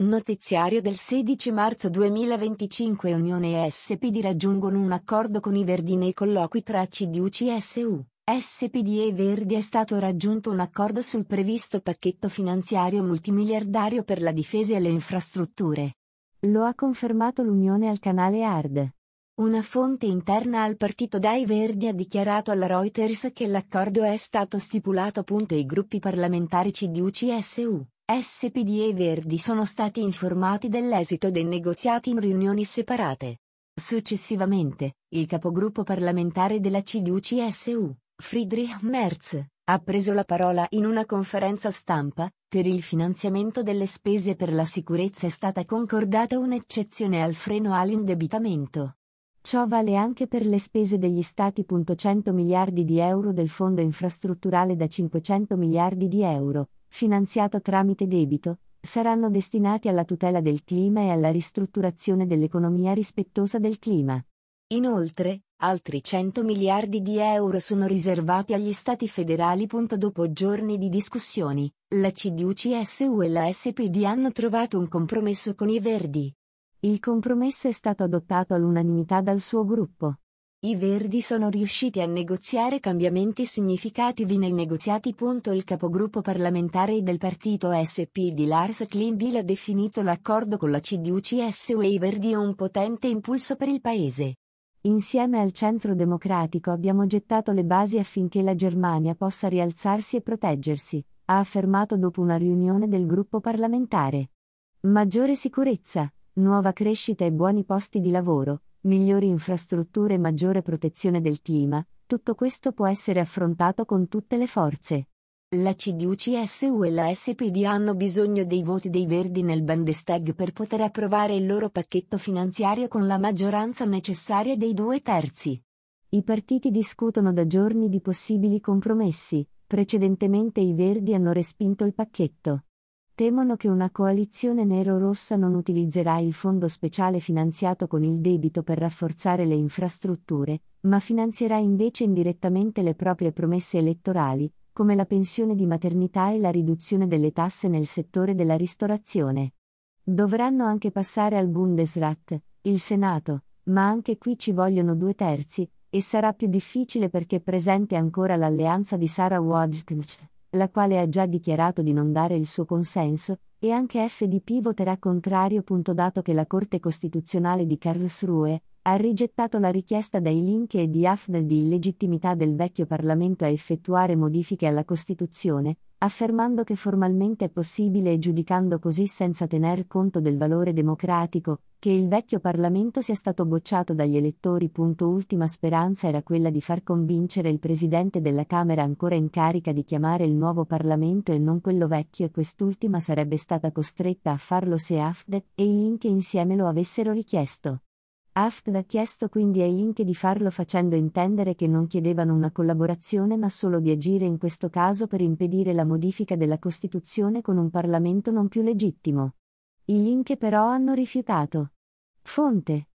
Notiziario del 16 marzo 2025. Unione e SPD raggiungono un accordo con i Verdi nei colloqui tra CDU-CSU. SPD e Verdi. È stato raggiunto un accordo sul previsto pacchetto finanziario multimiliardario per la difesa e le infrastrutture. Lo ha confermato l'Unione al canale ARD. Una fonte interna al partito dai Verdi ha dichiarato alla Reuters che l'accordo è stato stipulato. I gruppi parlamentari CDU-CSU, SPD e Verdi sono stati informati dell'esito dei negoziati in riunioni separate. Successivamente, il capogruppo parlamentare della CDU-CSU, Friedrich Merz, ha preso la parola in una conferenza stampa. Per il finanziamento delle spese per la sicurezza è stata concordata un'eccezione al freno all'indebitamento. Ciò vale anche per le spese degli Stati. 100 miliardi di euro del Fondo infrastrutturale da 500 miliardi di euro, finanziato tramite debito, saranno destinati alla tutela del clima e alla ristrutturazione dell'economia rispettosa del clima. Inoltre, altri 100 miliardi di euro sono riservati agli Stati federali. Dopo giorni di discussioni, la CDU-CSU e la SPD hanno trovato un compromesso con i Verdi. Il compromesso è stato adottato all'unanimità dal suo gruppo. I Verdi sono riusciti a negoziare cambiamenti significativi nei negoziati. Il capogruppo parlamentare del partito SPD Lars Klingbeil ha definito l'accordo con la CDU-CSU e i Verdi un potente impulso per il paese. Insieme al Centro Democratico abbiamo gettato le basi affinché la Germania possa rialzarsi e proteggersi, ha affermato dopo una riunione del gruppo parlamentare. Maggiore sicurezza, nuova crescita e buoni posti di lavoro, migliori infrastrutture e maggiore protezione del clima, tutto questo può essere affrontato con tutte le forze. La CDU-CSU e la SPD hanno bisogno dei voti dei Verdi nel Bundestag per poter approvare il loro pacchetto finanziario con la maggioranza necessaria dei 2/3. I partiti discutono da giorni di possibili compromessi. Precedentemente i Verdi hanno respinto il pacchetto. Temono che una coalizione nero-rossa non utilizzerà il fondo speciale finanziato con il debito per rafforzare le infrastrutture, ma finanzierà invece indirettamente le proprie promesse elettorali, come la pensione di maternità e la riduzione delle tasse nel settore della ristorazione. Dovranno anche passare al Bundesrat, il Senato, ma anche qui ci vogliono 2/3, e sarà più difficile perché è presente ancora l'alleanza di Sarah Wagenknecht, la quale ha già dichiarato di non dare il suo consenso, e anche FDP voterà contrario. Dato che la Corte Costituzionale di Karlsruhe ha rigettato la richiesta dai Linke e di AfD di illegittimità del vecchio Parlamento a effettuare modifiche alla Costituzione, affermando che formalmente è possibile e giudicando così senza tener conto del valore democratico, che il vecchio Parlamento sia stato bocciato dagli elettori. Ultima speranza era quella di far convincere il Presidente della Camera ancora in carica di chiamare il nuovo Parlamento e non quello vecchio, e quest'ultima sarebbe stata costretta a farlo se AfD e i Linke insieme lo avessero richiesto. AfD ha chiesto quindi ai Linke di farlo, facendo intendere che non chiedevano una collaborazione ma solo di agire in questo caso per impedire la modifica della Costituzione con un Parlamento non più legittimo. I Linke però hanno rifiutato. Fonte: